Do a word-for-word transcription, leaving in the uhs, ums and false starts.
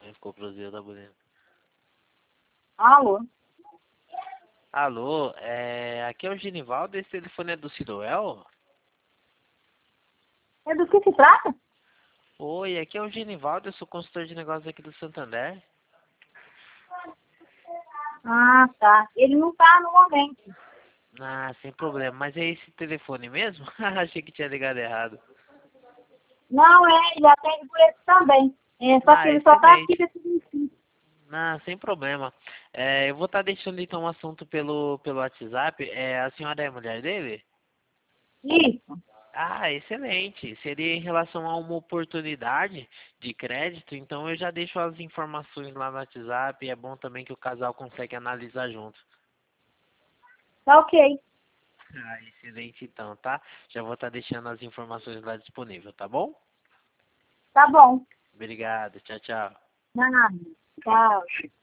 Aí ficou pro Zé, tá bonito. Alô? Alô, é... aqui é o Genivaldo, esse telefone é do Ciroel? É do que se trata? Oi, aqui é o Genivaldo, eu sou consultor de negócios aqui do Santander. Ah, tá. Ele não tá no momento. Ah, sem problema, mas é esse telefone mesmo? Achei que tinha ligado errado. Não, é, ele atende por esse também. É, só que Ah, ele só tá aqui excelente. desse dia. Ah, sem problema. É, eu vou estar deixando então um assunto pelo, pelo WhatsApp. É, a senhora é a mulher dele? Isso. Ah, excelente. Seria em relação a uma oportunidade de crédito, então eu já deixo as informações lá no WhatsApp e é bom também que o casal consegue analisar junto. Tá ok. Ah, excelente então, tá? Já vou estar deixando as informações lá disponível, tá bom? Tá bom. Obrigado, tchau, tchau. Nada. Tchau.